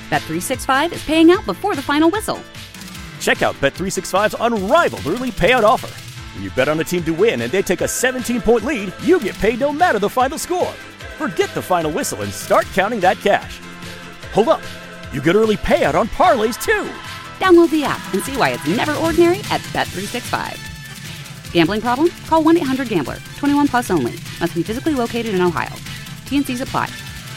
Bet365 is paying out before the final whistle. Check out Bet365's unrivaled early payout offer. When you bet on a team to win and they take a 17-point lead, you get paid no matter the final score. Forget the final whistle and start counting that cash. Hold up. You get early payout on parlays, too. Download the app and see why it's never ordinary at Bet365. Gambling problem? Call 1-800-GAMBLER. 21 plus only. Must be physically located in Ohio. T&Cs apply.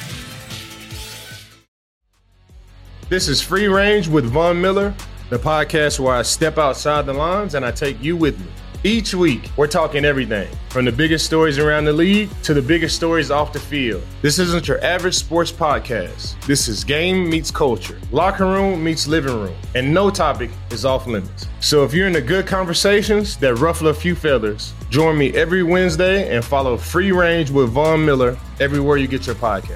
This is Free Range with Von Miller, the podcast where I step outside the lines and I take you with me. Each week, we're talking everything from the biggest stories around the league to the biggest stories off the field. This isn't your average sports podcast. This is game meets culture, locker room meets living room, and no topic is off limits. So if you're into good conversations that ruffle a few feathers, join me every Wednesday and follow Free Range with Von Miller everywhere you get your podcast.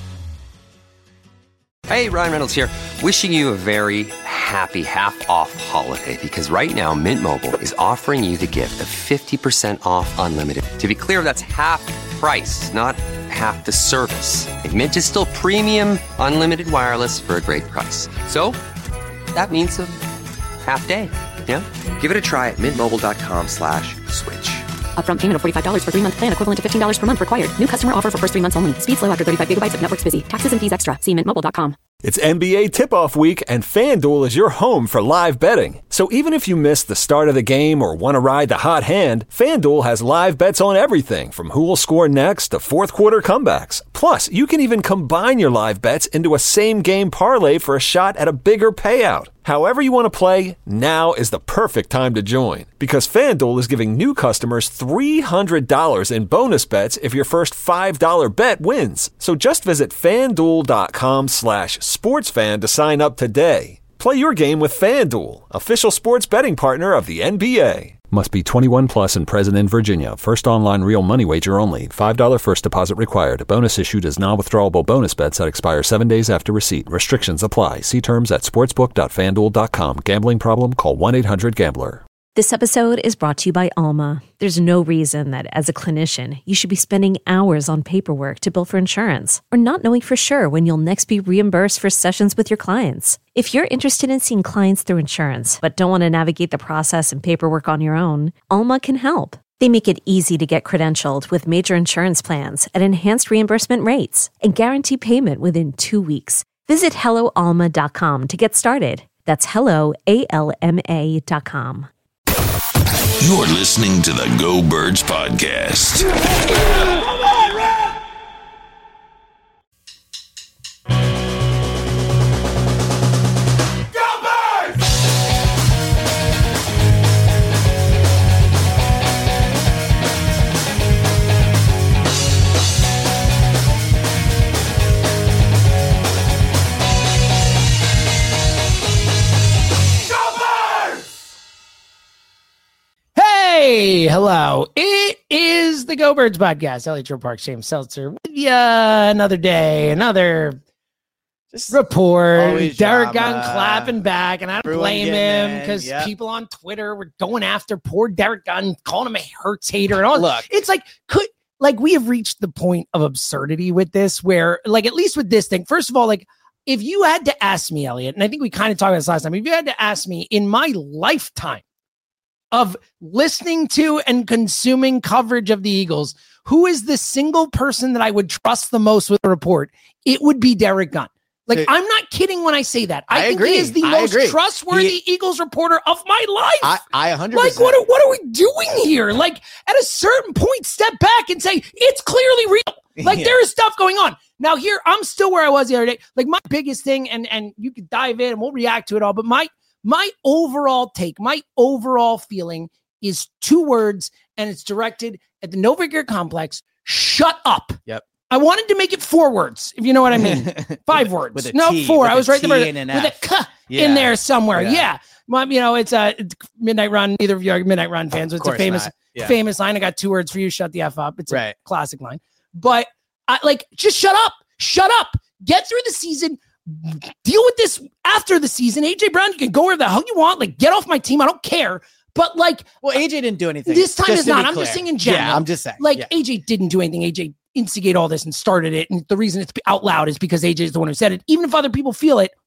Hey, Ryan Reynolds here. Wishing you a very happy half-off holiday because right now Mint Mobile is offering you the gift of 50% off unlimited. To be clear, that's half price, not half the service. And Mint is still premium unlimited wireless for a great price. So that means a half day, yeah? Give it a try at mintmobile.com/switch. Upfront payment of $45 for 3-month plan, equivalent to $15 per month required. New customer offer for first 3 months only. Speed slow after 35 gigabytes if network's busy. Taxes and fees extra. See mintmobile.com. It's NBA tip-off week, and FanDuel is your home for live betting. So even if you miss the start of the game or want to ride the hot hand, FanDuel has live bets on everything from who will score next to fourth-quarter comebacks. Plus, you can even combine your live bets into a same-game parlay for a shot at a bigger payout. However you want to play, now is the perfect time to join. Because FanDuel is giving new customers $300 in bonus bets if your first $5 bet wins. So just visit FanDuel.com/sportsfan to sign up today. Play your game with FanDuel, official sports betting partner of the NBA. Must be 21 plus and present in Virginia. First online real money wager only. $5 first deposit required. Bonus issued as non-withdrawable bonus bets that expire 7 days after receipt. Restrictions apply. See terms at sportsbook.fanduel.com. Gambling problem? Call 1-800-GAMBLER. This episode is brought to you by Alma. There's no reason that as a clinician, you should be spending hours on paperwork to bill for insurance or not knowing for sure when you'll next be reimbursed for sessions with your clients. If you're interested in seeing clients through insurance but don't want to navigate the process and paperwork on your own, Alma can help. They make it easy to get credentialed with major insurance plans at enhanced reimbursement rates and guarantee payment within 2 weeks. Visit HelloAlma.com to get started. That's HelloAlma.com. You're listening to the Go Birds Podcast. Hey, hello. It is the Go Birds Podcast. Elliot Joe Parks, James Seltzer with you another day, another report. Derek Gunn clapping back, and I don't blame him because people on Twitter were going after poor Derek Gunn, calling him a Hurts hater and all. Look, it's like we have reached the point of absurdity with this, where like at least with this thing, first of all, like if you had to ask me, Elliot, and I think we kind of talked about this last time, if you had to ask me in my lifetime of listening to and consuming coverage of the Eagles, who is the single person that I would trust the most with a report? It would be Derek Gunn. Like, I'm not kidding when I say that. I think he is the most trustworthy Eagles reporter of my life. I 100%. Like, what are we doing here? Like, at a certain point, step back and say, it's clearly real. Like, there is stuff going on. Now, here, I'm still where I was the other day. Like, my biggest thing, and you could dive in and we'll react to it all, but my overall take, my overall feeling is 2 words, and it's directed at the Nova Gear Complex. Shut up. Yep. I wanted to make it 4 words, if you know what I mean. 5 words. With a no, T, 4. I was right there with F. a K in there somewhere. Yeah. Well, you know, it's a Midnight Run. Neither of you are Midnight Run fans. So it's a famous line. I got 2 words for you. Shut the F up. It's a classic line. But just shut up. Shut up. Get through the season. Deal with this after the season. AJ Brown, you can go wherever the hell you want. Like, get off my team. I don't care. But AJ didn't do anything. This time is not. I'm just saying in general. Yeah, I'm just saying. AJ didn't do anything. AJ instigated all this and started it. And the reason it's out loud is because AJ is the one who said it. Even if other people feel it,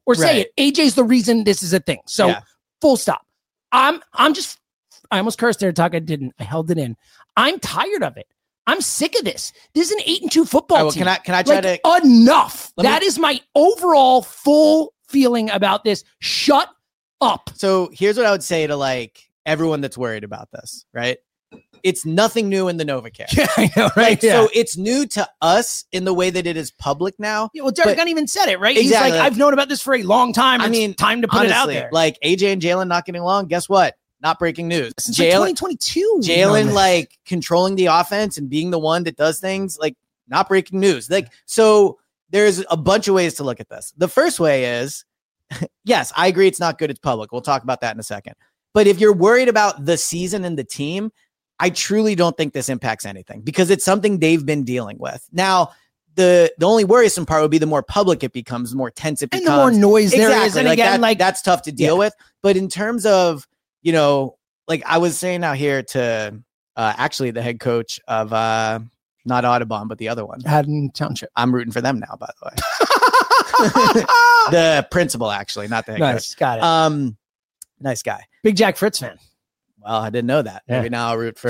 or say it. AJ's the reason this is a thing. So full stop. I almost cursed there, Tuck. I didn't. I held it in. I'm tired of it. I'm sick of this. This is an 8-2 football team. Can I try to enough? That is my overall full feeling about this. Shut up. So here's what I would say to like everyone that's worried about this, right? It's nothing new in the NovaCare. Yeah, I know, right? So it's new to us in the way that it is public now. Yeah, well, Derek Gunn even said it, right? Exactly. He's like, I've known about this for a long time. I mean, time to put honestly, it out there. Like AJ and Jalen not getting along. Guess what? Not breaking news. Since 2022. Jalen like controlling the offense and being the one that does things, like not breaking news. Like, so there's a bunch of ways to look at this. The first way is, yes, I agree it's not good. It's public. We'll talk about that in a second. But if you're worried about the season and the team, I truly don't think this impacts anything because it's something they've been dealing with. Now, the only worrisome part would be the more public it becomes, the more tense it becomes. And the more noise there is. And again, that's tough to deal with. But in terms of, you know, like I was saying out here to actually the head coach of not Audubon, but the other one. Haddon Township. I'm rooting for them now, by the way. The principal, actually, not the head coach. Got it. Nice guy. Big Jack Fritz fan. Well, I didn't know that. Maybe now I'll root for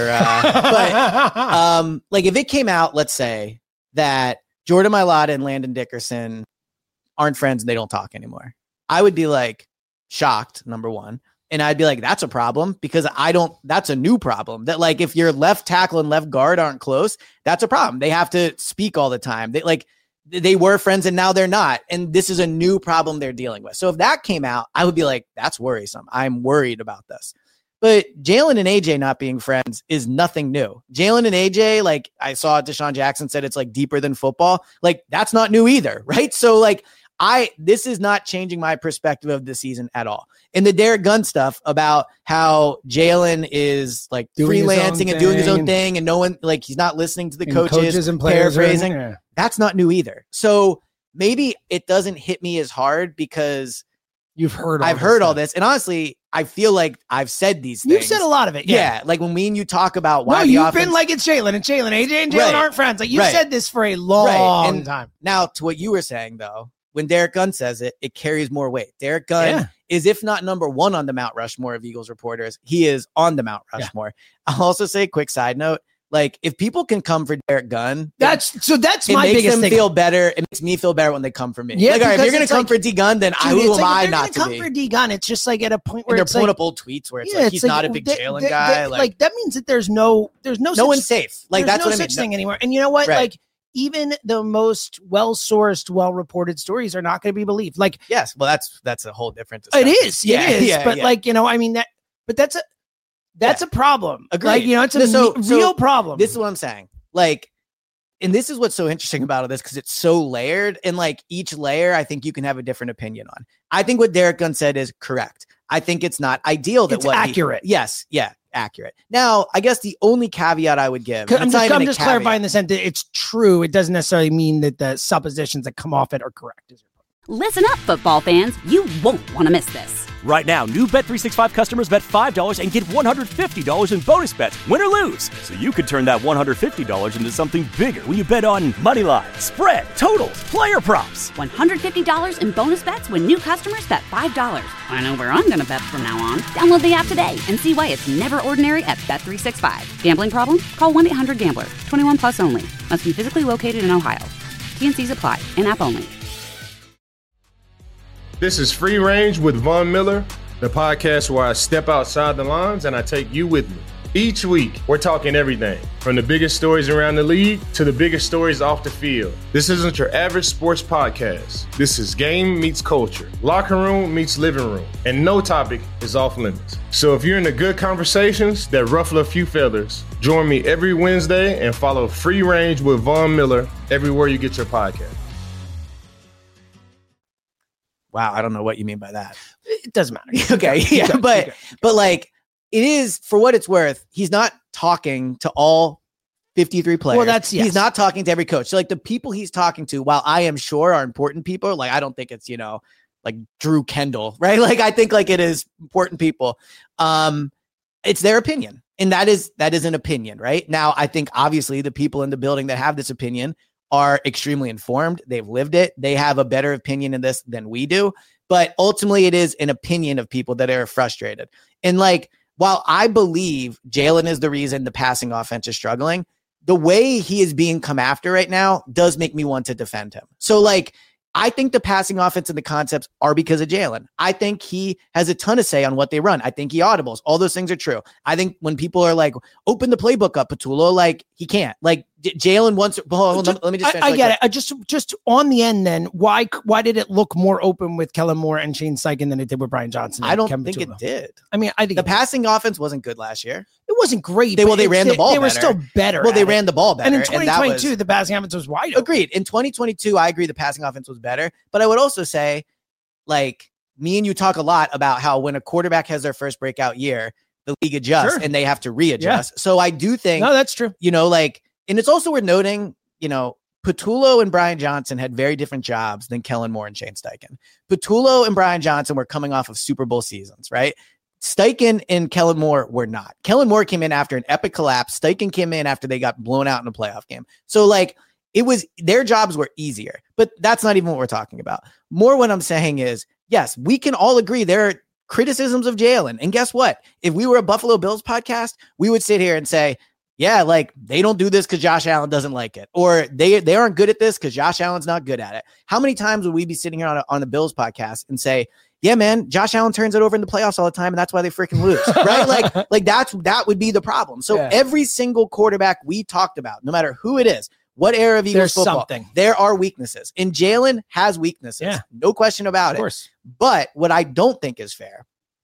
but like if it came out, let's say that Jordan Mailata and Landon Dickerson aren't friends and they don't talk anymore, I would be like shocked, number one. And I'd be like, that's a problem because that's a new problem that like, if your left tackle and left guard aren't close, that's a problem. They have to speak all the time. They were friends and now they're not. And this is a new problem they're dealing with. So if that came out, I would be like, that's worrisome. I'm worried about this. But Jalen and AJ not being friends is nothing new. Jalen and AJ, like I saw Deshaun Jackson said, it's like deeper than football. Like that's not new either. Right. So like this is not changing my perspective of the season at all. And the Derek Gunn stuff about how Jalen is like freelancing and doing his own thing and no one, like he's not listening to the coaches and paraphrasing. That's not new either. So maybe it doesn't hit me as hard because I've heard all this. And honestly, I feel like I've said these things. You've said a lot of it. Yeah. Like when me and you talk about why you've been like it's Jalen and Jalen. AJ and Jalen aren't friends. Like you said this for a long time. Now to what you were saying though, when Derek Gunn says it, it carries more weight. Derek Gunn is, if not number one on the Mount Rushmore of Eagles reporters, he is on the Mount Rushmore. I'll also say, quick side note, like if people can come for Derek Gunn, that's my biggest thing. It makes them feel better. It makes me feel better when they come for me. Yeah, like, all right, if you're going to come for D Gun, then who am I not to be? Come for D Gun, it's just like at a point where they're pulling up old tweets where it's like he's not a big Jalen guy. Like that means that there's no one's safe. Like that's no what I mean. Such thing anymore. And you know what? Like even the most well-sourced, well-reported stories are not going to be believed. Like yes, well that's a whole different discussion. It is. But like I mean that's a problem. Agreed. Like, it's a real problem. This is what I'm saying. Like, and this is what's so interesting about all this because it's so layered. And like each layer, I think you can have a different opinion on. I think what Derek Gunn said is correct. I think it's not ideal. It's accurate. Accurate. Now, I guess the only caveat I would give. I'm just clarifying the sense that it's true. It doesn't necessarily mean that the suppositions that come off it are correct. Listen up, football fans. You won't want to miss this. Right now, new Bet365 customers bet $5 and get $150 in bonus bets, win or lose. So you could turn that $150 into something bigger when you bet on moneyline, spread, totals, player props. $150 in bonus bets when new customers bet $5. I know where I'm going to bet from now on. Download the app today and see why it's never ordinary at Bet365. Gambling problem? Call 1-800-GAMBLER. 21 plus only. Must be physically located in Ohio. T&Cs apply. In-app only. This is Free Range with Von Miller, the podcast where I step outside the lines and I take you with me. Each week, we're talking everything from the biggest stories around the league to the biggest stories off the field. This isn't your average sports podcast. This is game meets culture, locker room meets living room, and no topic is off limits. So if you're into good conversations that ruffle a few feathers, join me every Wednesday and follow Free Range with Von Miller everywhere you get your podcast. Wow, I don't know what you mean by that. It doesn't matter. Okay, yeah, but like it is for what it's worth. He's not talking to all 53 players. Well, he's not talking to every coach. So like the people he's talking to, while I am sure are important people, like I don't think it's like Drew Kendall, right? Like I think like it is important people. It's their opinion, and that is an opinion, right? Now I think obviously the people in the building that have this opinion are extremely informed. They've lived it. They have a better opinion in this than we do. But ultimately, it is an opinion of people that are frustrated. And like, while I believe Jalen is the reason the passing offense is struggling, the way he is being come after right now does make me want to defend him. So like, I think the passing offense and the concepts are because of Jalen. I think he has a ton of say on what they run. I think he audibles. All those things are true. I think when people are like, open the playbook up, Patullo, like he can't. Like Jalen wants. Let me just. I get it. Just on the end, then why did it look more open with Kellen Moore and Shane Steichen than it did with Brian Johnson? I don't think it did. I mean, I think the passing offense wasn't good last year. It wasn't great. They ran the ball. They were still better. Well, they ran the ball better. And in 2022, the passing offense was wide open. Agreed. In 2022, I agree the passing offense was better. But I would also say, like, me and you talk a lot about how when a quarterback has their first breakout year, the league adjusts and they have to readjust. Yeah. So I do think, no, that's true. You know, like, and it's also worth noting, you know, Patullo and Brian Johnson had very different jobs than Kellen Moore and Shane Steichen. Patullo and Brian Johnson were coming off of Super Bowl seasons, right? Steichen and Kellen Moore were not. Kellen Moore came in after an epic collapse. Steichen came in after they got blown out in a playoff game. So like, it was, their jobs were easier, but that's not even what we're talking about. More what I'm saying is, yes, we can all agree there are criticisms of Jalen. And guess what? If we were a Buffalo Bills podcast, we would sit here and say, yeah, like they don't do this because Josh Allen doesn't like it, or they aren't good at this because Josh Allen's not good at it. How many times would we be sitting here on the Bills podcast and say, yeah, man, Josh Allen turns it over in the playoffs all the time, and that's why they freaking lose, right? Like that would be the problem. So every single quarterback we talked about, no matter who it is, what era of Eagles football, there are weaknesses, and Jalen has weaknesses, no question about it. But what I don't think is fair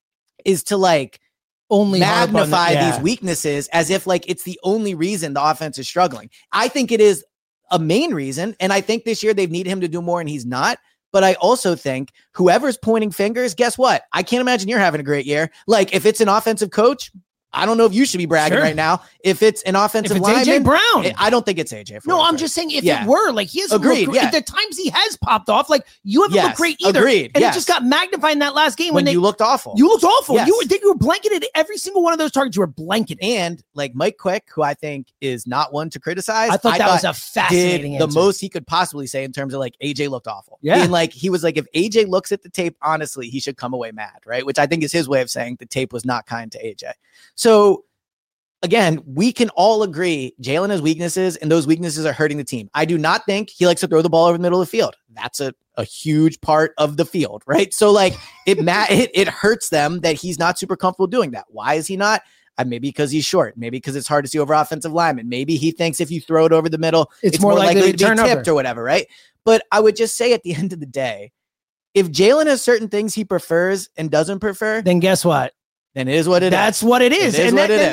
is to like only magnify these weaknesses as if like it's the only reason the offense is struggling. I think it is a main reason, and I think this year they've needed him to do more, and he's not. But I also think whoever's pointing fingers, guess what? I can't imagine you're having a great year. Like if it's an offensive coach, I don't know if you should be bragging right now. If it's an offensive lineman, AJ Brown, I don't think it's AJ. No, I'm just saying if it were, like he has agreed. The times he has popped off, like you haven't looked great either. Agreed. And it just got magnified in that last game when you looked awful. You looked awful. Yes. You were blanketed every single one of those targets. You were blanketed. And like Mike Quick, who I think is not one to criticize. I thought that was a fascinating answer. The most he could possibly say in terms of like AJ looked awful. Yeah. And like he was like, if AJ looks at the tape, honestly, he should come away mad, right? Which I think is his way of saying the tape was not kind to AJ. So again, we can all agree Jalen has weaknesses, and those weaknesses are hurting the team. I do not think he likes to throw the ball over the middle of the field. That's a huge part of the field, right? So like it hurts them that he's not super comfortable doing that. Why is he not? Maybe because he's short. Maybe because it's hard to see over offensive linemen. Maybe he thinks if you throw it over the middle, it's more likely to be tipped or whatever, right? But I would just say at the end of the day, if Jalen has certain things he prefers and doesn't prefer, then guess what? Then it is what it is. That's what it is.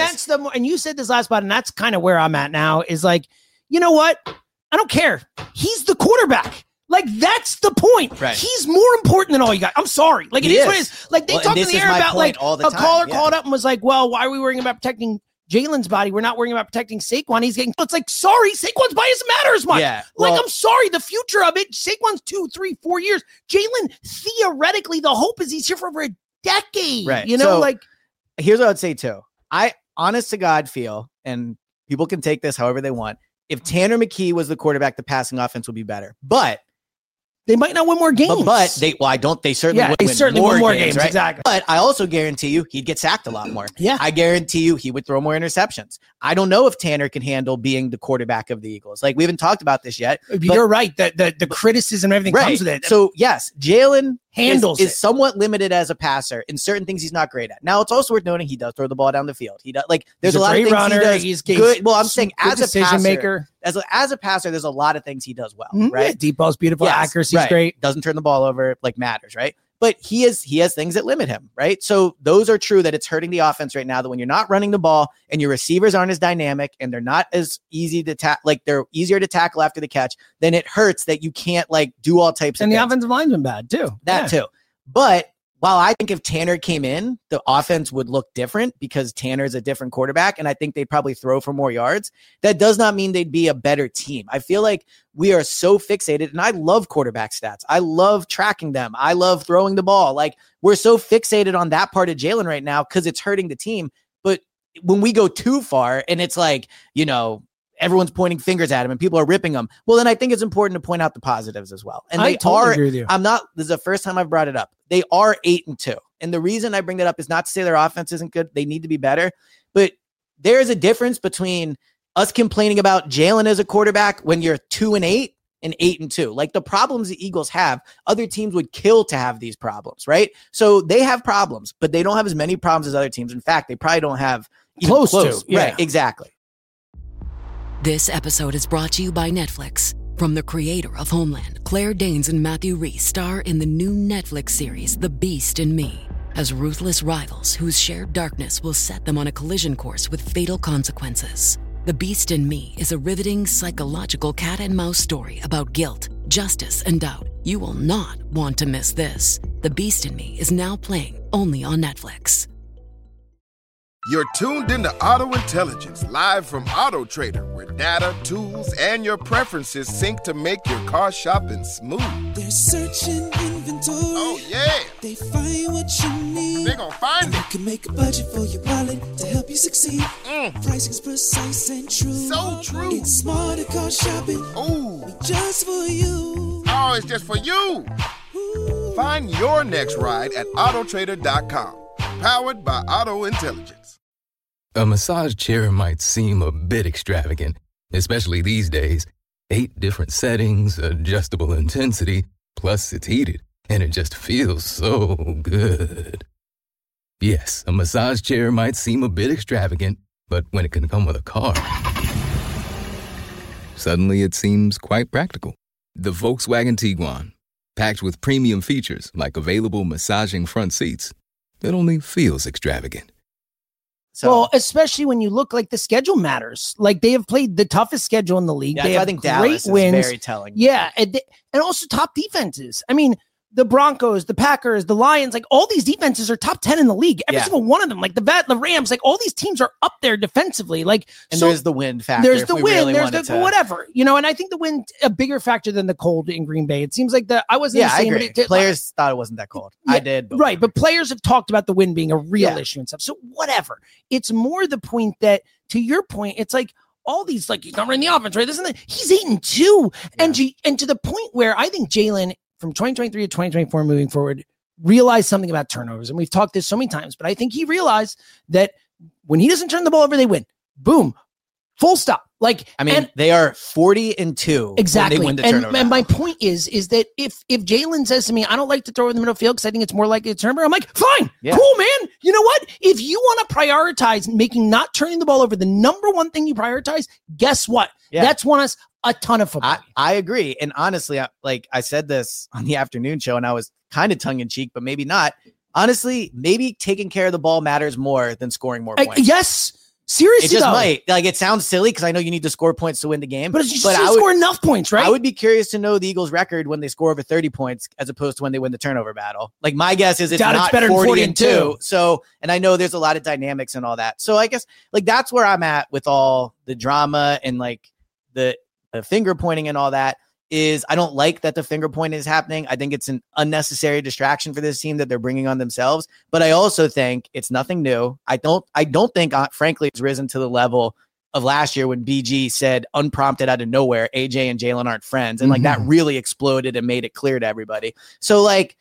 And you said this last spot, and that's kind of where I'm at now is like, you know what? I don't care. He's the quarterback. Like, that's the point. Right. He's more important than all you guys. I'm sorry. Like, it is what it is. Like, they talked in the air about, like, a caller called up and was like, well, why are we worrying about protecting Jalen's body? We're not worrying about protecting Saquon. It's like, sorry, Saquon's body doesn't matter as much. Yeah, I'm sorry. The future of it, Saquon's 2, 3, 4 years. Jalen, theoretically, the hope is he's here for over a decade. Right. You know, so, like. Here's what I would say, too. I, honest to God, feel, and people can take this however they want, if Tanner McKee was the quarterback, the passing offense would be better. But they might not win more games. But they certainly would win more games, right? Exactly. But I also guarantee you he'd get sacked a lot more. Yeah. I guarantee you he would throw more interceptions. I don't know if Tanner can handle being the quarterback of the Eagles. Like, we haven't talked about this yet. But you're right. The criticism, everything comes with it. So, yes, Jalen handles is somewhat limited as a passer in certain things he's not great at. Now, it's also worth noting he does throw the ball down the field. He does, like, there's a lot of things runner, he does he's good. Well, I'm saying as a passer, maker. As a passer, there's a lot of things he does well, right? Yeah, deep ball's beautiful, accuracy's great. Doesn't turn the ball over, like, matters, right? But he has things that limit him, right? So those are true that it's hurting the offense right now, that when you're not running the ball and your receivers aren't as dynamic and they're not as easy to tackle, like they're easier to tackle after the catch, then it hurts that you can't like do all types of things. And the offensive line's been bad too. That too. But while I think if Tanner came in, the offense would look different because Tanner's a different quarterback, and I think they'd probably throw for more yards. That does not mean they'd be a better team. I feel like we are so fixated, and I love quarterback stats. I love tracking them. I love throwing the ball. Like, we're so fixated on that part of Jalen right now because it's hurting the team. But when we go too far and it's like, you know, everyone's pointing fingers at him and people are ripping him. Well, then I think it's important to point out the positives as well. And I totally agree with you. This is the first time I've brought it up. They are 8-2. And the reason I bring that up is not to say their offense isn't good. They need to be better, but there is a difference between us complaining about Jalen as a quarterback when you're 2-8 and 8-2. Like the problems the Eagles have, other teams would kill to have these problems, right? So they have problems, but they don't have as many problems as other teams. In fact, they probably don't have even close to. Yeah. Right, exactly. This episode is brought to you by Netflix. From the creator of Homeland, Claire Danes and Matthew Rhys star in the new Netflix series, The Beast in Me, as ruthless rivals whose shared darkness will set them on a collision course with fatal consequences. The Beast in Me is a riveting psychological cat and mouse story about guilt, justice, and doubt. You will not want to miss this. The Beast in Me is now playing only on Netflix. You're tuned into Auto Intelligence, live from Auto Trader, where data, tools, and your preferences sync to make your car shopping smooth. They're searching inventory. Oh, yeah. They find what you need. They're gonna find it. You can make a budget for your wallet to help you succeed. Pricing's precise and true. So true. It's smarter car shopping. Ooh. Just for you. Oh, it's just for you. Ooh. Find your next ride at autotrader.com. Powered by Auto Intelligence. A massage chair might seem a bit extravagant, especially these days. 8 different settings, adjustable intensity, plus it's heated, and it just feels so good. Yes, a massage chair might seem a bit extravagant, but when it can come with a car, suddenly it seems quite practical. The Volkswagen Tiguan, packed with premium features like available massaging front seats, it only feels extravagant. Well, especially when you look like the schedule matters. Like they have played the toughest schedule in the league. Yeah, they have I think great Dallas wins. is very telling. Yeah, and also top defenses. I mean, the Broncos, the Packers, the Lions, like all these defenses are top 10 in the league. Every single one of them, like the Rams, like all these teams are up there defensively. Like, and so there's the wind factor. There's the wind. There's the whatever, you know. And I think the wind a bigger factor than the cold in Green Bay. It seems like I wasn't. Yeah, I agree. Players thought it wasn't that cold. Yeah, I did, right? But players have talked about the wind being a real issue and stuff. So whatever. It's more the point that, to your point, it's like all these like he's not running the offense, right? This and that. He's 8-2, and to the point where I think Jalen, from 2023 to 2024 moving forward, realized something about turnovers. And we've talked this so many times, but I think he realized that when he doesn't turn the ball over, they win. Boom. Full stop. Like, I mean, they are 40-2. Exactly. When they win the turnover. And my point is that if Jalen says to me, I don't like to throw in the middle field because I think it's more likely to turn over, I'm like, fine, cool, man. You know what? If you want to prioritize not turning the ball over, the number one thing you prioritize, guess what? Yeah. That's won us a ton of football. I agree. And honestly, I said this on the afternoon show and I was kind of tongue in cheek, but maybe not. Honestly, maybe taking care of the ball matters more than scoring more points. Yes. Seriously, it just might. Like, it sounds silly because I know you need to score points to win the game. But I would score enough points, right? I would be curious to know the Eagles' record when they score over 30 points as opposed to when they win the turnover battle. Like, my guess is it's not better 40-2. So, and I know there's a lot of dynamics and all that. So I guess, like, that's where I'm at with all the drama and, like, the finger pointing and all that. Is I don't like that the finger point is happening. I think it's an unnecessary distraction for this team that they're bringing on themselves. But I also think it's nothing new. I don't think, frankly, it's risen to the level of last year when BG said unprompted out of nowhere, AJ and Jalen aren't friends. And like that really exploded and made it clear to everybody. So like,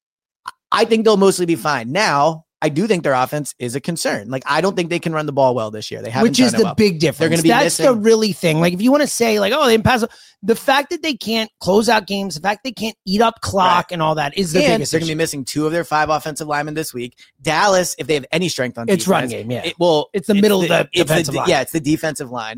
I think they'll mostly be fine. Now, I do think their offense is a concern. Like, I don't think they can run the ball well this year. They haven't, which is the big difference. They're going to be That's the really thing. Like, if you want to say like, oh, they didn't pass, the fact that they can't close out games, the fact they can't eat up clock and all that is the biggest. They're going to be missing 2 of their 5 offensive linemen this week. Dallas, if they have any strength on it's defense, run game. Yeah, it's the middle of the defensive line. Yeah, it's the defensive line.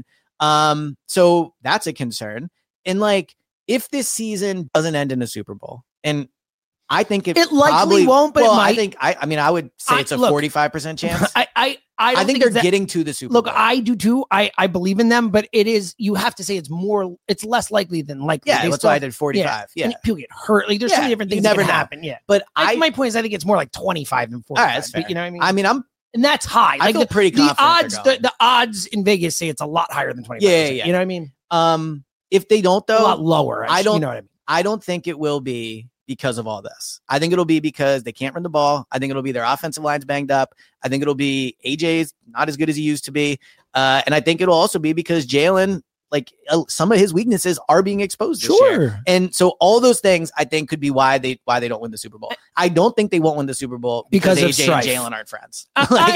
So that's a concern. And like, if this season doesn't end in a Super Bowl, and I think it likely probably won't, but it might. I mean, I would say it's a 45% chance. I think they're getting to the Super Bowl. Look, I do too. I believe in them, but it is, you have to say it's less likely than likely. Yeah, that's why I did 45. Yeah. And people get hurt. Like, there's so many different things that can happen. Yeah. But my point is, I think it's more like 25 and 45. All right, that's fair. But, you know what I mean? And that's high. I feel pretty confident. The odds in Vegas say it's a lot higher than 25. Yeah. You know what I mean? If they don't, though, a lot lower. I don't. You know what I mean? I don't think it will be because of all this. I think it'll be because they can't run the ball. I think it'll be their offensive line's banged up. I think it'll be AJ's not as good as he used to be. And I think it'll also be because Jalen like some of his weaknesses are being exposed this Sure. year. And so all those things I think could be why they don't win the Super Bowl. I don't think they won't win the Super Bowl because of AJ strife. and Jalen aren't friends.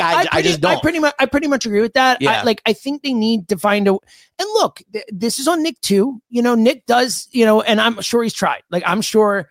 I just don't. I pretty much agree with that. Yeah. I think they need to find a, and look, this is on Nick too. Nick does, and I'm sure he's tried. Like, I'm sure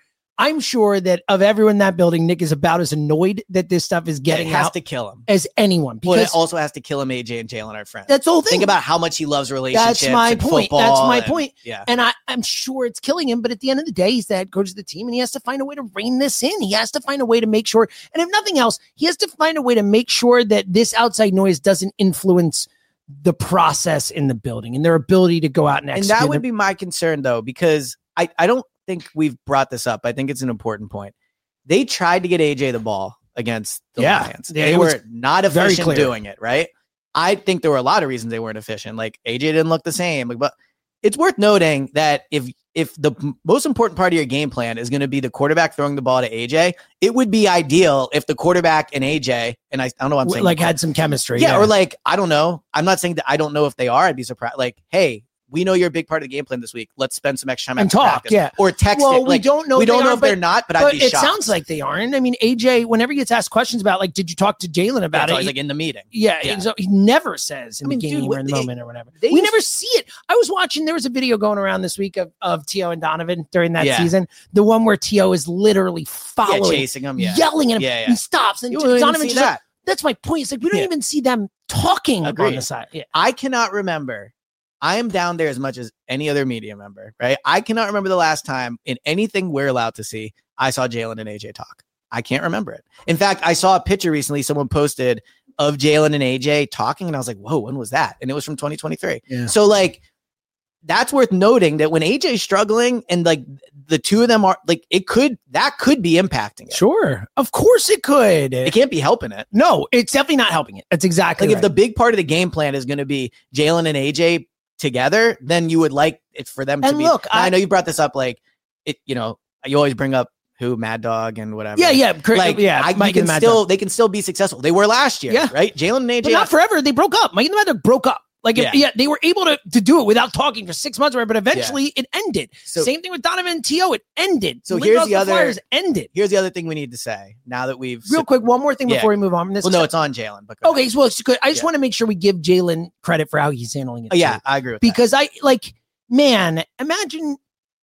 that of everyone in that building, Nick is about as annoyed that this stuff is getting it has out to kill him as anyone. Because Because it also has to kill him. AJ and Jalen are friends. that's the whole thing. Think about how much he loves relationships. That's my and point. football That's my and- point. Yeah. And I'm sure it's killing him, but at the end of the day, he's the head coach of the team and he has to find a way to rein this in. He has to find a way to make sure, and if nothing else, he has to find a way to make sure that this outside noise doesn't influence the process in the building and their ability to go out and execute. And that would be my concern, though, because I don't think we've brought this up. I think it's an important point. They tried to get AJ the ball against the Lions. Yeah, They it was were not very efficient clear. doing it, right? I think there were a lot of reasons they weren't efficient. Like AJ didn't look the same. But it's worth noting that if the most important part of your game plan is going to be the quarterback throwing the ball to AJ, it would be ideal if the quarterback and AJ, and I don't know what I'm saying, like had some chemistry. yeah, or like, I don't know. I'm not saying that I don't know if they are. I'd be surprised. Like, hey, we know you're a big part of the game plan this week. Let's spend some extra time and after talk, practice. yeah, or text well, it. Like, we don't know. We don't know if but they're not, but I'd be it shocked. sounds like they aren't. I mean, AJ, whenever he gets asked questions about, like, did you talk to Jalen about It's it? always like in the meeting. Yeah, Yeah. and so he never says in I mean, the game dude, or in the they- moment or whatever. they We used- never see it. I was watching. There was a video going around this week of T.O. and Donovan during that Yeah. season. The one where T.O. is literally following, chasing him, yeah. yelling at him. Yeah, yeah. He stops, and You wouldn't even Donovan see just. that. That's my point. It's like we don't Yeah. even see them talking on Agreed. the side. Yeah. I cannot remember. I am down there as much as any other media member, right? I cannot remember the last time in anything we're allowed to see, I saw Jalen and AJ talk. I can't remember it. In fact, I saw a picture recently someone posted of Jalen and AJ talking, and I was like, whoa, when was that? And it was from 2023. Yeah. So, like, that's worth noting that when AJ's struggling and like the two of them are like, that could be impacting it. Sure, of course it could. It can't be helping it. No, it's definitely not helping it. That's exactly Like, right. if the big part of the game plan is going to be Jalen and AJ together, then you would like it for them to And be. look, Now, I know you brought this up, like it. You always bring up who Mad Dog and whatever. Yeah, Like, yeah. Mike and Mad Dog. they can still be successful. They were last year, Yeah. right? Jalen and AJ, But not forever. They broke up. Mike and the Mad Dog broke up. Like, Yeah. they were able to do it without talking for 6 months, but eventually it ended. So- Same thing with Donovan and T.O. It ended. So Lindos here's the other. Flyers ended. Here's the other thing we need to say now that we've Real quick, one more thing Yeah. before we move on from this. Well, no, it's on Jalen. But go okay. ahead. Well, it's good. I just Yeah. want to make sure we give Jalen credit for how he's handling it. Oh, yeah, too. I agree with Because man, imagine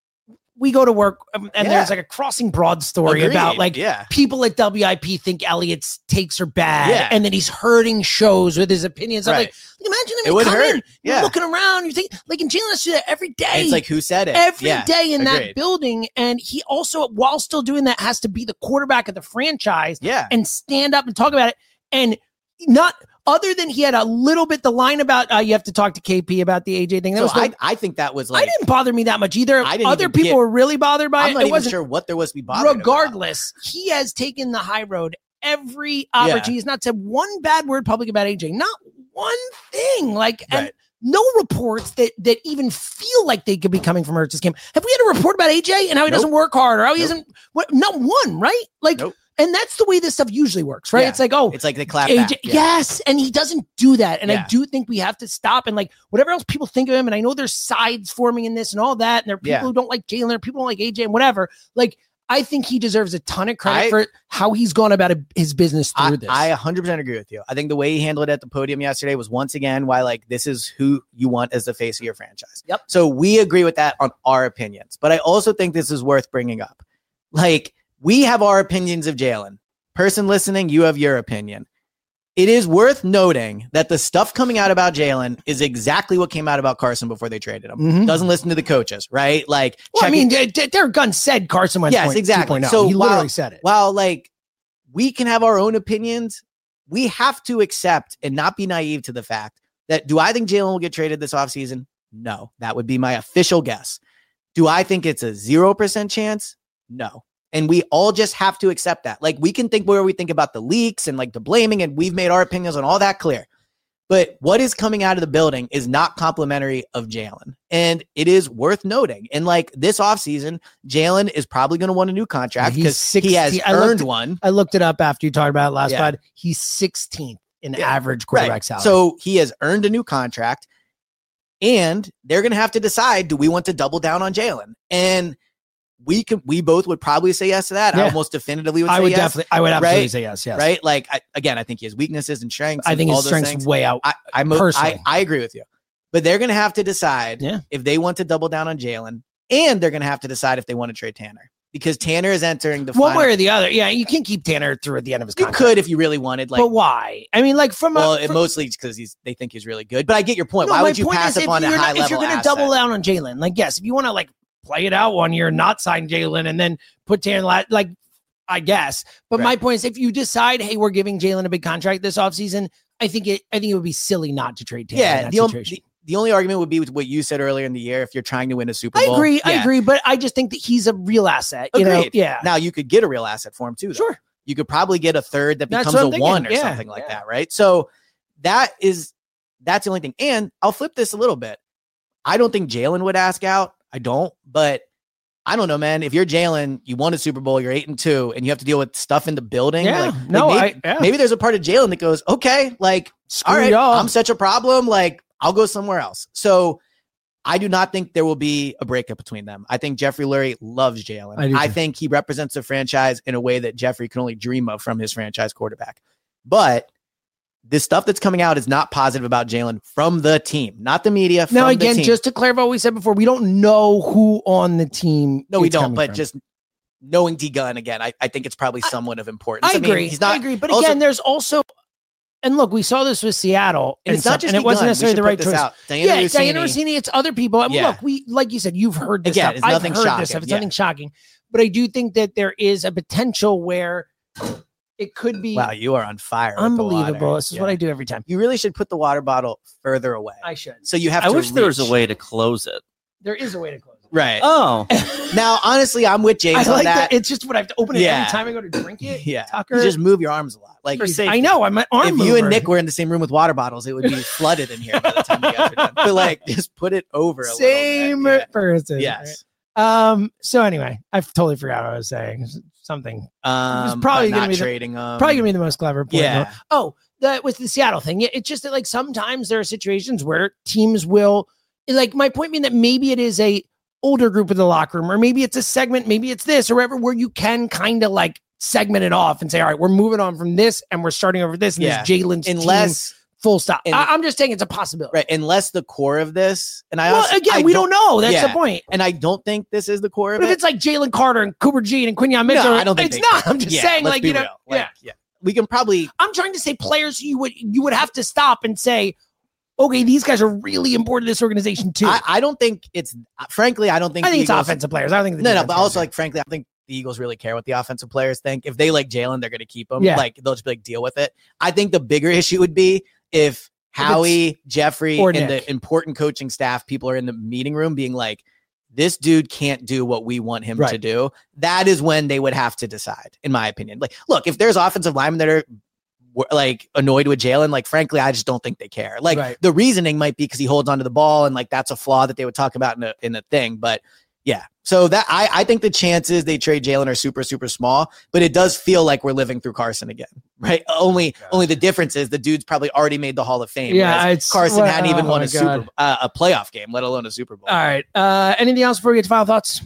we go to work and Yeah. there's like a Crossing Broad story Agreed. about like Yeah. people at WIP think Elliott's takes are bad Yeah. and then he's hurting shows with his opinions. I'm Right. like, imagine It him would come hurt. in, Yeah. you're looking around, you think like, and Jalen has to do that every day. It's like, who said it? Every Yeah, day in that agreed. building. And he also, while still doing that, has to be the quarterback of the franchise Yeah. and stand up and talk about it. And not other than he had a little bit the line about you have to talk to KP about the AJ thing. That So was the, I think that was I like, didn't bother me that much either. I didn't Other even people get- were really bothered by I'm it. not It even wasn't sure what there was to be bothered about. regardless. He has taken the high road every opportunity. He's not said one bad word public about AJ. Not one thing. Like, and Right. no reports that even feel like they could be coming from Ertz's camp. Have we had a report about AJ and how he doesn't work hard or how he isn't? What? Not one, right? Like, and that's the way this stuff usually works, right? Yeah. It's like, oh, It's like they clap AJ, back. Yeah. yes, and he doesn't do that. And I Yeah. do think we have to stop and like whatever else people think of him. And I know there's sides forming in this and all that. And there are people Yeah. who don't like Jalen, there are people who don't like AJ and whatever. Like, I think he deserves a ton of credit I- for how he's gone about his business through this. I 100% agree with you. I think the way he handled it at the podium yesterday was once again why, like, this is who you want as the face of your franchise. Yep. So we agree with that on our opinions, but I also think this is worth bringing up. Like, we have our opinions of Jalen. Person listening, you have your opinion. It is worth noting that the stuff coming out about Jalen is exactly what came out about Carson before they traded him. Mhm. Doesn't listen to the coaches, right? Like, well, I checking- mean, Derek Gunn said Carson Wentz. yes, exactly. 2.0. So he while- literally said it. While like we can have our own opinions, we have to accept and not be naive to the fact that do I think Jalen will get traded this offseason? No, that would be my official guess. Do I think it's a 0% chance? No. And we all just have to accept that. Like, we can think where we think about the leaks and like the blaming, and we've made our opinions on all that clear. But what is coming out of the building is not complimentary of Jalen. And it is worth noting. And like this offseason, Jalen is probably going to want a new contract He's because he has 16 earned one. I looked it up after you talked about it last Yeah. pod. He's 16th in average quarterback salary. So he has earned a new contract. And they're going to have to decide, do we want to double down on Jalen? And we both would probably say yes to that. Yeah. I almost definitively would say yes. I would absolutely right? say yes. Yes. Right? Like, I think he has weaknesses and strengths. I think all his those strengths things. way out. I agree with you. But they're going to have to decide if they want to double down on Jalen, and they're going to have to decide if they want to trade Tanner. Because Tanner is entering the one final. way or the other. Yeah, you can't keep Tanner through at the end of his contract. You could if you really wanted. Like, but why? I mean, like mostly because they think he's really good. But I get your point. Why would you pass up on a high level? If you're going to double down on Jalen, like yes, if you want to like play it out 1 year, not sign Jalen, and then put Tanner, like I guess. But my point is, if you decide, hey, we're giving Jalen a big contract this offseason, I think it would be silly not to trade Tanner. Yeah, in that situation. The only argument would be with what you said earlier in the year. If you're trying to win a Super Bowl, I agree, but I just think that he's a real asset. You know? Yeah. Now you could get a real asset for him too. Though. Sure. You could probably get a third that becomes a one or something like that, right? So that's the only thing. And I'll flip this a little bit. I don't think Jalen would ask out. I don't, but I don't know, man. If you're Jalen, you won a Super Bowl, you're 8-2, and you have to deal with stuff in the building. Yeah. Maybe there's a part of Jalen that goes, okay, like, all right, I'm such a problem. Like, I'll go somewhere else. So I do not think there will be a breakup between them. I think Jeffrey Lurie loves Jalen. I think he represents the franchise in a way that Jeffrey can only dream of from his franchise quarterback. But this stuff that's coming out is not positive about Jalen from the team, not the media. Now, again, just to clarify what we said before, we don't know who on the team. No, we don't. But just knowing D Gunn again, I think it's probably somewhat of importance. I agree. Mean, he's not. I agree. But again, there's also. And look, we saw this with Seattle, and it's not just it wasn't necessarily the right choice. Diana Rossini, it's other people. I mean, look, like you said, you've heard this stuff. I've heard this stuff. It's nothing shocking, but I do think that there is a potential where it could be. Wow, you are on fire! Unbelievable. This is what I do every time. You really should put the water bottle further away. I should. So you have. I wish there was a way to close it. There is a way to close it. Right. Oh. Now, honestly, I'm with James on that. It's just what I have to open it every time I go to drink it. Yeah. Tucker. You just move your arms a lot. Like I know. I'm an arm mover. If you and Nick were in the same room with water bottles, it would be flooded in here by the time you guys are done. But like, just put it over a same little bit. person. Yes. Right? So anyway, I totally forgot what I was saying. Something. It's probably going to be trading. Probably going to be the most clever point. Yeah. Oh, that with the Seattle thing. Yeah, it's just that like sometimes there are situations where teams will like. My point being that maybe it is a older group in the locker room, or maybe it's a segment, maybe it's this or whatever, where you can kind of like segment it off and say, all right, we're moving on from this and we're starting over this. And this Jalen's team, full stop. I'm just saying it's a possibility. Right. Unless the core of this, and we don't know. That's the point. And I don't think this is the core of but it. If it's like Jalen Carter and Cooper Jean and Quinyon Mitchell, no, I don't think it's not. I'm just saying, like, you know, we can probably. I'm trying to say players you would have to stop and say, okay, these guys are really important to this organization too. I don't think it's, frankly, I don't think. I think it's offensive players. I don't think no, but also like, frankly, I don't think the Eagles really care what the offensive players think. If they like Jalen, they're going to keep him. Yeah. Like they'll just be like, deal with it. I think the bigger issue would be if Howie, Jeffrey, and the important coaching staff people are in the meeting room being like, this dude can't do what we want him to do. That is when they would have to decide, in my opinion. Like, look, if there's offensive linemen that are like annoyed with Jalen, like frankly, I just don't think they care. Like the reasoning might be because he holds onto the ball, and like that's a flaw that they would talk about in a thing. But yeah, so that I think the chances they trade Jalen are super, super small. But it does feel like we're living through Carson again, right? Only the difference is the dude's probably already made the Hall of Fame. Yeah, Carson hadn't even won a playoff game, let alone a Super Bowl. All right. Anything else before we get to final thoughts?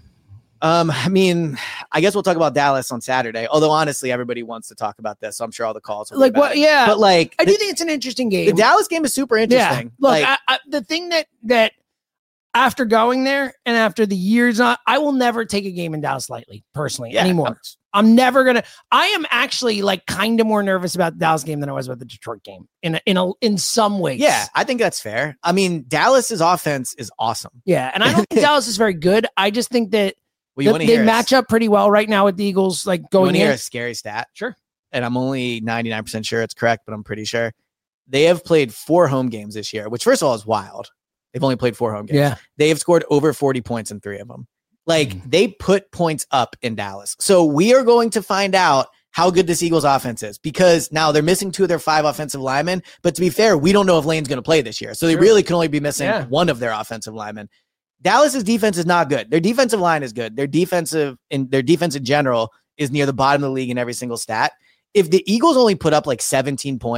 I mean, I guess we'll talk about Dallas on Saturday. Although honestly, everybody wants to talk about this, so I'm sure all the calls will like what? Yeah, but like I do think it's an interesting game. The Dallas game is super interesting. Yeah. Look, like, the thing that after going there and after the years on, I will never take a game in Dallas lightly personally anymore. I'm never gonna. I am actually like kind of more nervous about the Dallas game than I was about the Detroit game in some ways. Yeah, I think that's fair. I mean, Dallas's offense is awesome. Yeah, and I don't think Dallas is very good. I just think that. Well, they match up pretty well right now with the Eagles. Like going in. You hear a scary stat? Sure. And I'm only 99% sure it's correct, but I'm pretty sure they have played 4 home games this year, which first of all is wild. They've only played 4 home games. Yeah. They have scored over 40 points in 3 of them. Like they put points up in Dallas. So we are going to find out how good this Eagles offense is, because now they're missing 2 of their 5 offensive linemen. But to be fair, we don't know if Lane's going to play this year. So they really can only be missing 1 of their offensive linemen. Dallas's defense is not good. Their defensive line is good. Their defense in general is near the bottom of the league in every single stat. If the Eagles only put up like 17 points,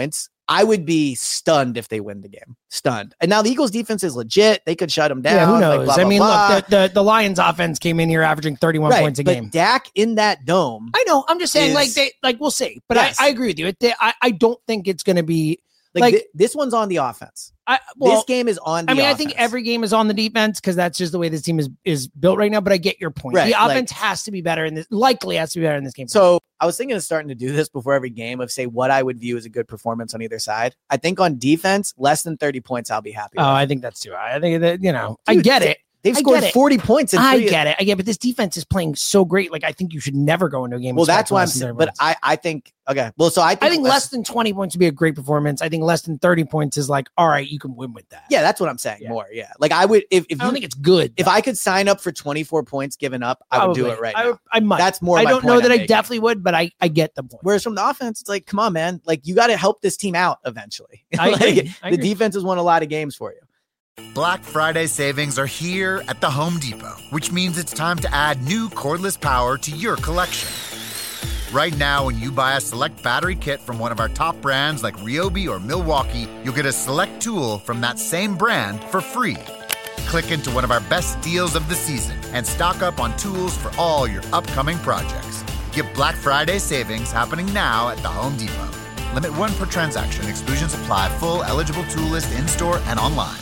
I would be stunned if they win the game. Stunned. And now the Eagles defense is legit. They could shut them down. Yeah, who knows? Like, blah, blah, I mean, blah. look, the Lions offense came in here averaging 31 points a game. Dak in that dome. I know. I'm just saying, we'll see. But yes. I agree with you. I don't think it's going to be this one's on the offense. This game is on the offense. I think every game is on the defense because that's just the way this team is built right now. But I get your point. Right, the offense has to be better in this. Likely has to be better in this game. So I was thinking of starting to do this before every game of say what I would view as a good performance on either side. I think on defense, less than 30 points, I'll be happy. Oh, I think that's too high. I think that I get it. They've scored 40 points. I get it. But this defense is playing so great. Like I think you should never go into a game. Well, that's why I'm saying. But I think okay. Well, so I think less than 20 points would be a great performance. I think less than 30 points is like, all right, you can win with that. Yeah, that's what I'm saying. Yeah. More. Yeah, like I would if I don't think it's good. If I could sign up for 24 points given up, I would do it right now. I might. That's more. I don't know that I definitely would, but I get the point. Whereas from the offense, it's like, come on, man. Like you got to help this team out eventually. I agree. The defense has won a lot of games for you. Black Friday savings are here at the Home Depot, which means it's time to add new cordless power to your collection. Right now, when you buy a select battery kit from one of our top brands like Ryobi or Milwaukee, you'll get a select tool from that same brand for free. Click into one of our best deals of the season and stock up on tools for all your upcoming projects. Get Black Friday savings happening now at the Home Depot. Limit 1 per transaction. Exclusions apply. Full eligible tool list in-store and online.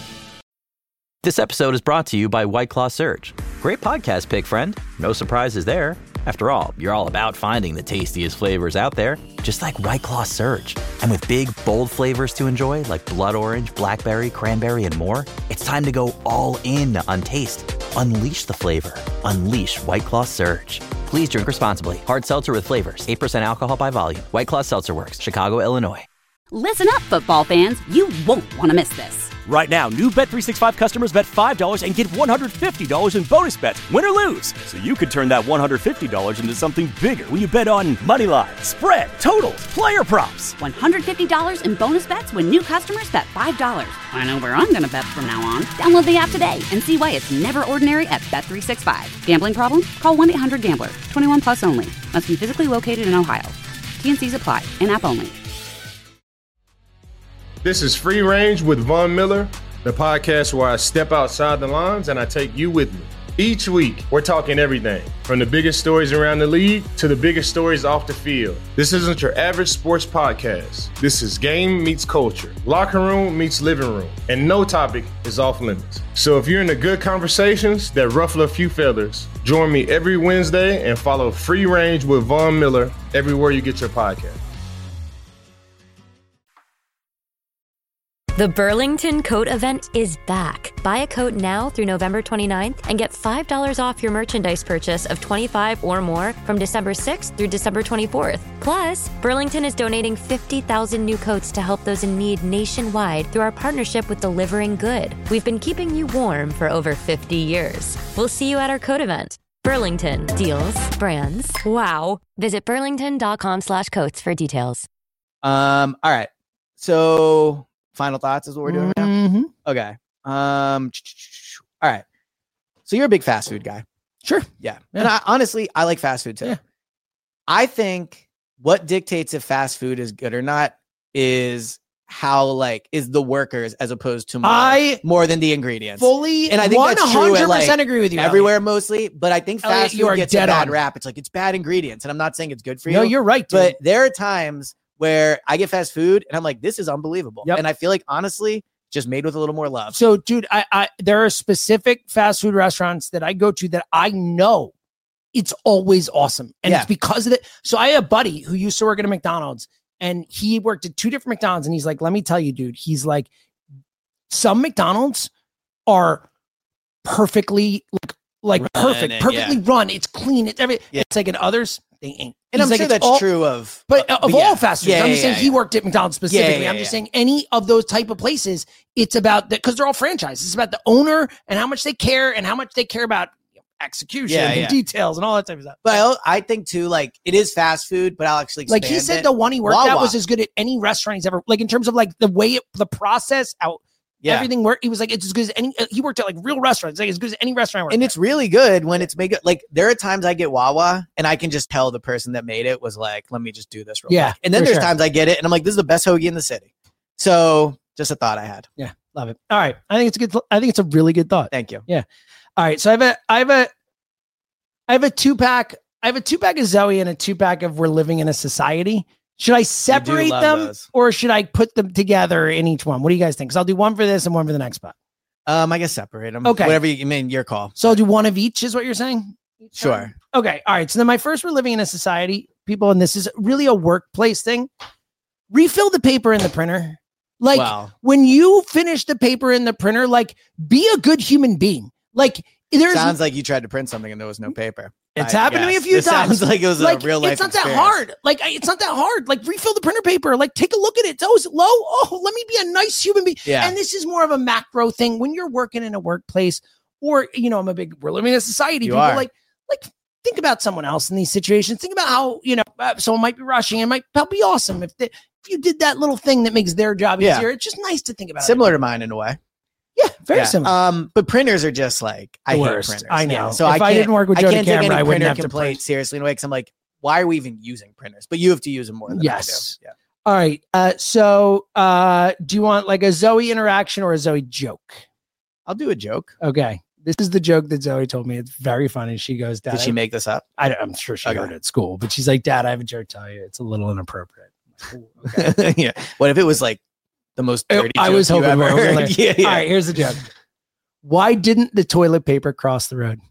This episode is brought to you by White Claw Surge. Great podcast pick, friend. No surprises there. After all, you're all about finding the tastiest flavors out there, just like White Claw Surge. And with big, bold flavors to enjoy, like blood orange, blackberry, cranberry, and more, it's time to go all in on taste. Unleash the flavor. Unleash White Claw Surge. Please drink responsibly. Hard seltzer with flavors. 8% alcohol by volume. White Claw Seltzer Works. Chicago, Illinois. Listen up, football fans. You won't want to miss this. Right now, new Bet365 customers bet $5 and get $150 in bonus bets, win or lose. So you could turn that $150 into something bigger when you bet on money line, spread, totals, player props. $150 in bonus bets when new customers bet $5. I know where I'm going to bet from now on. Download the app today and see why it's never ordinary at Bet365. Gambling problem? Call 1-800-GAMBLER. 21 plus only. Must be physically located in Ohio. T&Cs apply. In-app only. This is Free Range with Von Miller, the podcast where I step outside the lines and I take you with me. Each week, we're talking everything from the biggest stories around the league to the biggest stories off the field. This isn't your average sports podcast. This is game meets culture, locker room meets living room, and no topic is off limits. So if you're into good conversations that ruffle a few feathers, join me every Wednesday and follow Free Range with Von Miller everywhere you get your podcast. The Burlington Coat Event is back. Buy a coat now through November 29th and get $5 off your merchandise purchase of $25 or more from December 6th through December 24th. Plus, Burlington is donating 50,000 new coats to help those in need nationwide through our partnership with Delivering Good. We've been keeping you warm for over 50 years. We'll see you at our coat event. Burlington. Deals. Brands. Wow. Visit burlington.com/coats for details. All right. So... final thoughts is what we're doing now? Okay. All right. So you're a big fast food guy. Sure. Yeah. And I like fast food too. Yeah. I think what dictates if fast food is good or not is how is the workers as opposed to more than the ingredients. Fully, and I think 100% that's true at, agree with you. Everywhere mostly, but I think fast food gets a bad on. rap. It's it's bad ingredients, and I'm not saying it's good for you. No, you're right, dude. But there are times where I get fast food and I'm like, this is unbelievable. Yep. And I feel like, honestly, just made with a little more love. So, dude, I there are specific fast food restaurants that I go to that I know it's always awesome. And it's because of it. So I have a buddy who used to work at a McDonald's and he worked at 2 different McDonald's. And he's like, let me tell you, dude, he's like, some McDonald's are perfectly perfectly run. It's clean. It's everything. Yeah. It's like in others, they ain't. And I'm sure that's true of... But of all fast food, I'm just saying he worked at McDonald's specifically. I'm just saying any of those type of places, it's about... because they're all franchises. It's about the owner and how much they care and how much they care about execution and details and all that type of stuff. But I think, too, it is fast food, but I'll actually expand he said the one he worked at was as good at any restaurant he's ever... in terms of, the way the process out... Yeah. Everything worked. He was it's as good as any. He worked at real restaurants. As good as any restaurant. And it's really good when it's made good. There are times I get Wawa and I can just tell the person that made it was let me just do this real quick. And then there's times I get it and I'm like, this is the best hoagie in the city. So just a thought I had. Yeah, love it. All right, I think it's a really good thought. Thank you. Yeah. All right, so I have a 2-pack. I have a 2-pack of Zoe and a 2-pack of We're Living in a Society. Should I separate them or should I put them together in each one? What do you guys think? Because I'll do one for this and one for the next spot. I guess separate them. Okay. Whatever you mean, your call. So I'll do one of each is what you're saying? Sure. Okay. All right. So then my first We're Living in a Society, people, and this is really a workplace thing. Refill the paper in the printer. Like when you finish the paper in the printer, like be a good human being. Like sounds like you tried to print something and there was no paper. It's happened to me a few times. Sounds like it was a real life It's not experience. that hard. It's not that hard. Like refill the printer paper. Like take a look at it. Oh, is it low? Oh, let me be a nice human being. Yeah. And this is more of a macro thing when you're working in a workplace, or I'm a big. We're living in a society. You people are. like think about someone else in these situations. Think about how someone might be rushing. It might be awesome if you did that little thing that makes their job easier. It's just nice to think about. Similar to mine in a way. Yeah, very similar. But printers are just like I hate printers. I know. Yeah, so if I didn't work with Jody I can't take Camera, I any wouldn't printer have to complaint print. seriously in a way because I'm like, why are we even using printers? But you have to use them more than Yes. I do. Yeah. All right. So do you want like a Zoe interaction or a Zoe joke? I'll do a joke. Okay. This is the joke that Zoe told me. It's very funny. She goes, Dad. Did she make this up? I'm sure she heard it at school, but she's like, Dad, I have a joke to tell you. It's a little inappropriate. Okay. Yeah. What if it was like the most dirty joke I was hoping you ever more. heard? Yeah. All right, here's the joke. Why didn't the toilet paper cross the road?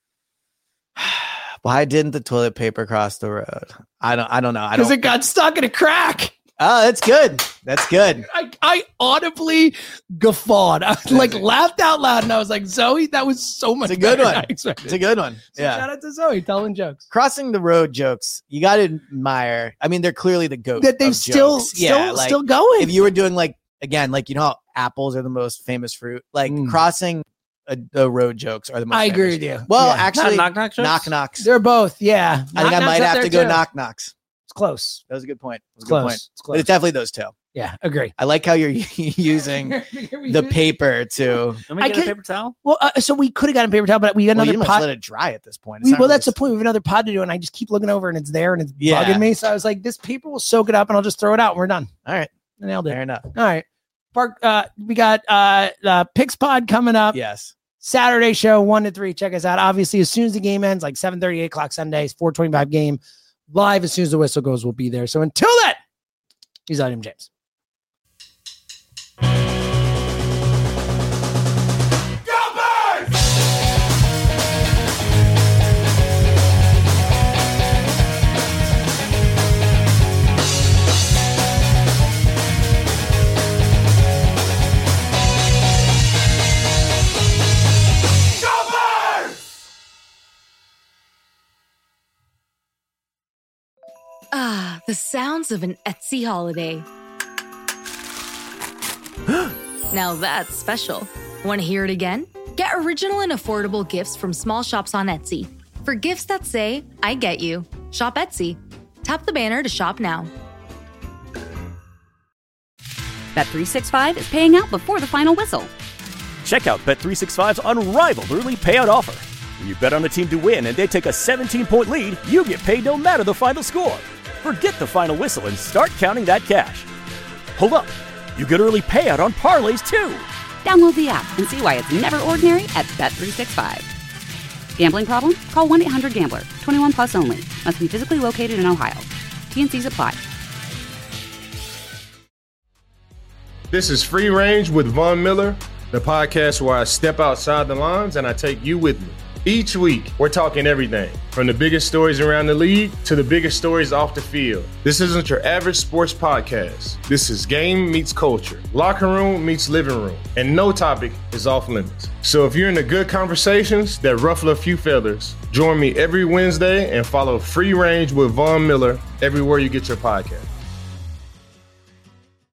Why didn't the toilet paper cross the road? I don't know. Because it got stuck in a crack. Oh, that's good. That's good. I audibly guffawed. I laughed out loud, and I was like, Zoe, that was so much. It's a good better one. than I expected. It's a good one. So Yeah. shout out to Zoe telling jokes. Crossing the road jokes, you got to admire. I mean, they're clearly the GOAT. That they've of still jokes. Yeah, still going. If you were doing how apples are the most famous fruit, crossing the road jokes are the most. I agree famous. with you. Well, Yeah. actually, Knock knocks. They're both. Yeah. I think I might have to go knocks. It's close. That was a good point. It's close. It's close. But it's definitely those two. Yeah, agree. I like how you're using the paper to. Let me get a paper towel. Well, so we could have gotten a paper towel, but we got you another must pod. let it dry at this point. It's not Well, really that's the point. We have another pod to do, and I just keep looking over, and it's there, and it's Yeah. bugging me. So I was like, this paper will soak it up, and I'll just throw it out, and we're done. All right. I nailed it. Fair enough. All right. Park. We got Picks Pod coming up. Yes. Saturday show 1 to 3. Check us out. Obviously, as soon as the game ends, like 7:30, 8 o'clock Sundays, 4:25 game live. As soon as the whistle goes, we'll be there. So until then, he's Adam James. Ah, the sounds of an Etsy holiday. Now that's special. Want to hear it again? Get original and affordable gifts from small shops on Etsy. For gifts that say, I get you. Shop Etsy. Tap the banner to shop now. Bet365 is paying out before the final whistle. Check out Bet365's unrivaled early payout offer. When you bet on a team to win and they take a 17-point lead, you get paid no matter the final score. Forget the final whistle and start counting that cash. Hold up. You get early payout on parlays too. Download the app and see why it's never ordinary at Bet365. Gambling problem? Call 1-800-GAMBLER. 21 plus only. Must be physically located in Ohio. T&Cs apply. This is Free Range with Von Miller, the podcast where I step outside the lines and I take you with me. Each week, we're talking everything from the biggest stories around the league to the biggest stories off the field. This isn't your average sports podcast. This is game meets culture, locker room meets living room, and no topic is off limits. So if you're into good conversations that ruffle a few feathers, join me every Wednesday and follow Free Range with Von Miller everywhere you get your podcast.